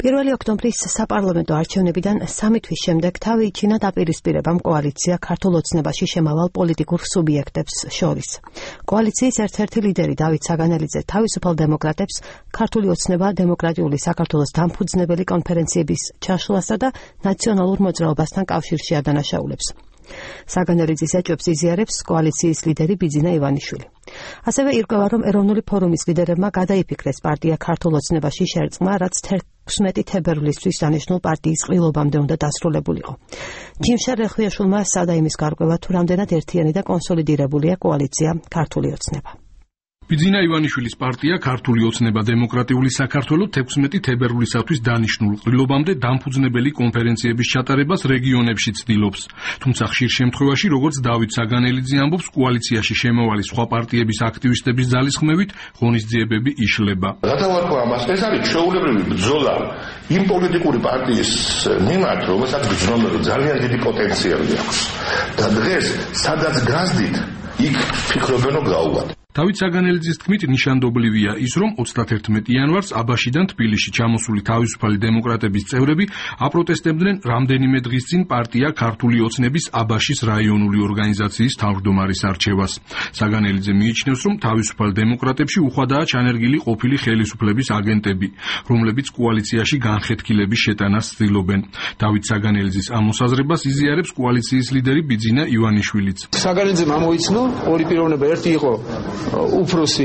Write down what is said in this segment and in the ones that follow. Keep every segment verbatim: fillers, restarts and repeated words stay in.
პირველი ოქტომბრის საპარლამენტო არჩევნებიდან სამი თვის შემდეგ თავი იჩინა დაპირისპირებამ კოალიცია ქართულ ოცნებაში შემავალ პოლიტიკურ სუბიექტებს შორის. კოალიციის ერთ-ერთი ლიდერი დავით საგანელიძე თავისუფალ დემოკრატებს ქართული ოცნება დემოკრატიული საქართველოს დამფუძნებელი კონფერენციების ჩაშლასა და ნაციონალურ მოძრაობასთან კავშირში ადანაშაულებს. საგანელიძის ეჭვებს იზიარებს კოალიციის ლიდერი ბიძინა ივანიშვილი. ასევე ირკვევა, რომ ეროვნული ფორუმის ლიდერებმა გადაიფიქრეს პარტია ქართულ ოცნებაში შერწყმა, რაც თექვსმეტი თებერვლისთვის დანიშნულ პარტიის ყრილობამდე უნდა დასრულებულიყო. ჯიმშარ რეხვიაშვილმა სადა იმის გარკვევა, თუ რამდენად ერთიანი და კონსოლიდირებულია კოალიცია ქართული ოცნება. ბიძინა ივანიშვილის პარტია ქართული ოცნება დემოკრატიული საქართველო თექვსმეტი თებერვლისათვის დანიშნულ ყრილობამდე დამფუძნებელი კონფერენციების ჩატარებას რეგიონებში ცდილობს. თუმცა ხშირ შემთხვევაში, როგორც დავით საგანელიძე ამბობს, კოალიციაში შემავალი სხვა პარტიების აქტივისტების ძალისხმევით ღონისძიებები იშლება. რათა ვარქვა ამას, ეს არის ჩვეულებრივი ბრძოლა იმ პოლიტიკური პარტიის მიმართ, რომელსაც ძალიან დიდი პოტენციალი აქვს. და დღეს სადაც გასდით, იქ ფიქრობენ რომ გაუვათ. დავით საგანელიძის თქმით, ნიშანდობლივია ის, რომ ოცდაათერთმეტი იანვარს აბაშიდან თბილისში ჩამოსული თავისუფალი დემოკრატების წევრები აპროტესტებდნენ რამდენიმე დღის წინ პარტია ქართული ოცნების აბაშის რაიონული ორგანიზაციის თავმჯდომარის არჩევას. საგანელიძე მიიჩნევს, რომ თავისუფალ დემოკრატებში უხვადაა ჩანერგილი ყოფილი ხელისუფლების აგენტები, რომლებიც კოალიციაში განხეთქილების შეტანას ცდილობენ. დავით საგანელიძის ამ მოსაზრებას იზიარებს კოალიციის ლიდერი ბიძინა ივანიშვილიც. საგანელიძემ ამოიცნო ორი პიროვნება, ერთი იყო უფროსი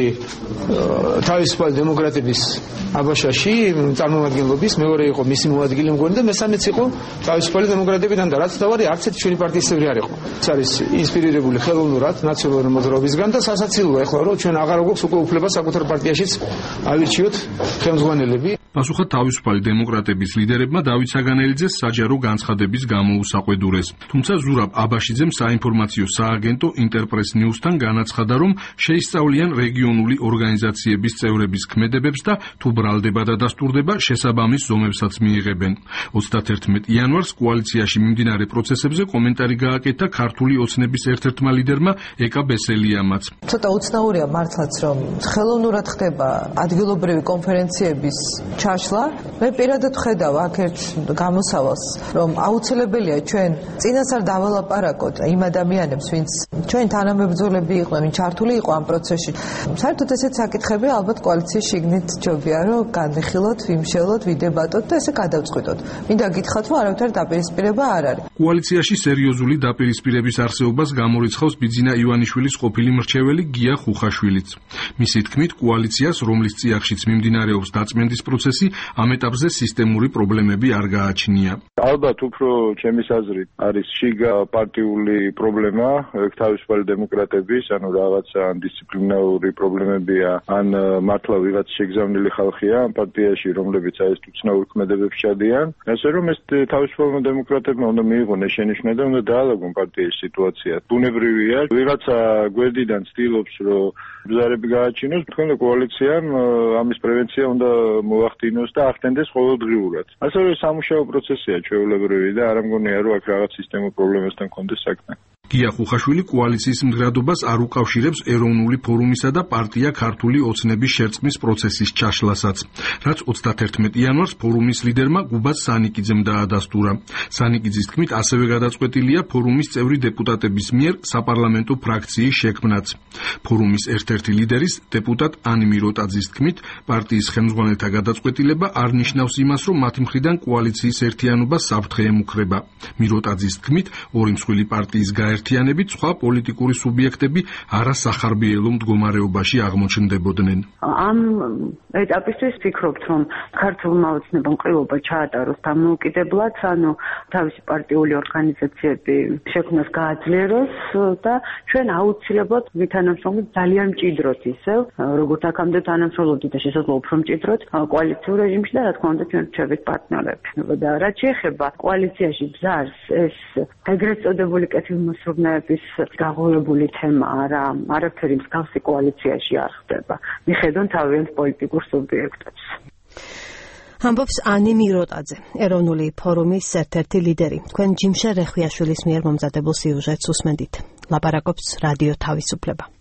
თავისუფალი დემოკრატების აბაშაში წარმომადგენლობის, მეორე იყო მისი მოადგილე მგონი და მესამეც იყო თავისუფალი დემოკრატებიდან და რაც თავარი არც ერთი ჩვენი პარტიის წევრი არ იყო. ეს არის ინსპირირებული ხელოვნურად ნაციონალური მოძრაობისგან და სასაცილოა ეხლა რომ ჩვენ აღარ გვაქვს უკვე უფლება საკუთარ პარტიაშიც ავირჩიოთ ხელმძღვანელები. პასუხად თავისუფალი დემოკრატების ლიდერებმა დავით საგანელიძეს საჯარო განცხადების გამოუსაყვედურეს. თუმცა ზურაბ აბაშიძემ საინფორმაციო სააგენტო ინტერპრეს ნიუსთან განაცხადა, რომ შეისწავლიან რეგიონული ორგანიზაციების წევრების ქმედებებს და თუ ბრალდება და დასტურდება, შესაბამის ზომებსაც მიიღებენ. ოცდაათერთმეტი იანვარს კოალიციაში მიმდინარე პროცესებზე კომენტარი გააკეთა ქართული ოცნების ერთ-ერთმა ლიდერმა ეკა ბესელიამაც. ცოტა უცნაურია მართლაც, რომ ხელოვნურად ხდება ადგილობრივი კონფერენციების ჩაშლა. მე პირადად ვხედავ აქ ერთ გამოსავალს, რომ აუცილებელია ჩვენ წინასწარ დავალაპარაკოთ იმ ადამიანებს, ვინც ჩვენ თანამებრძოლები იყვნენ, ვინც ჩართული იყო ამ პროცესში. საერთოდ ესეთ საკითხები ალბათ კოალიციის შიგნით ჯობია, რომ განვიხილოთ, ვიმშელოთ, ვიდებატოთ და ესე გადავწყვიტოთ. მინდა გითხრათ, რომ არავითარი დაპირისპირება არ არის. კოალიციაში სერიოზული დაპირისპირების არსებობას გამორიცხავს ბიძინა ივანიშვილის ყოფილი მრჩეველი გია ხუხაშვილიც. მისი თქმით, კოალიციას, რომლის წიაღშიც მიმდინარეობს დაწმენდის პროცესი, ამ ეტაპზე სისტემური პრობლემები არ გააჩნია. ალბათ უფრო ჩემის აზრით არის შიგა პარტიული პრობლემა, თავისუფალი დემოკრატების, ანუ რაღაცა დისციპლინარული პრობლემებია, ან მართლა ვიღაც შეგზავნილი ხალხია ამ პარტიაში, რომლებიც აი ეს უცნაურ ქმედებებს ჩადიან. ასე რომ ეს თავისუფალმა დემოკრატებმა უნდა მიიღონ შენიშვნა და უნდა დაალაგონ პარტიის სიტუაცია. ბუნებრივია, ვიღაცა გვერდიდან ცდილობს, რომ ბრძარები გააჩინოს, თქვენ კოალიციამ ამის პრევენცია უნდა მოახდინოს და ახდენდეს ყოველდღიურად. ასევე სამუშაო პროცესია ჩვეულებრივი და არ ამგონია, რომ აქ რაღაც სისტემურ პრობლემასთან კონდეს საქმე. გია ხუხაშვილი კოალიციის მდგრადობას არ უკავშირებს ეროვნული ფორუმისა და პარტია ქართული ოცნების შერწყმის პროცესის ჩაშლასაც, რაც ოცდაათერთმეტი იანვარს ფორუმის ლიდერმა გუბაც სანიკიძემ დაადასტურა. სანიკიძის თქმით, ასევე გადაწყვეტილია ფორუმის წევრი დეპუტატების მიერ საპარლამენტო ფრაქციის შექმნაც. ფორუმის ერთ-ერთი ლიდერის დეპუტატ ანი მიროტაძის თქმით, პარტიის ხელმძღვანელთა გადაწყვეტილება არ ნიშნავს იმას, რომ მათი მხრიდან კოალიციის ერთიანობა საფრთხე ემუქრება. მიროტაძის თქმით, ორი მსხვილი პარტიის გაერთიანებით სხვა პოლიტიკური სუბიექტები არასახარბიელო მდგომარეობაში აღმოჩნდებოდნენ. ამ ეტაპისთვის ვფიქრობთ, რომ ქართულმა ოცნებამ ყრილობა ჩაატაროს დამოუკიდებლად, ანუ თავისი პარტიული ორგანიზაციები შექმნას გააძლიეროს და ჩვენ აუცილებლად ვითანამშრომლობთ ძალიან მჭიდროდ ისევ, როგორც აქამდე თანამშრომლობდით და შესაძლოა უფრო მჭიდროდ კოალიციურ რეჟიმში და რა თქმა უნდა ჩვენ რჩებით პარტნიორები. და რაც შეეხება კოალიციაში ბზარს, ეს ეგრეთ წოდებული კეთილმოსურნეების გაღურებული თემა არა, არაფერი მსგავსი კოალიციაში არ ხდება. მიხედონ თავიანთ პოლიტიკურ სუბიექტებს. ამბობს ანი მიროტაძე, ეროვნული ფორუმის ერთ-ერთი ლიდერი. თქვენ ჯიმშარ რეხვიაშვილის მიერ მომზადებულ სიუჟეტს უსმენდით. ლაპარაკობს რადიო თავისუფლება.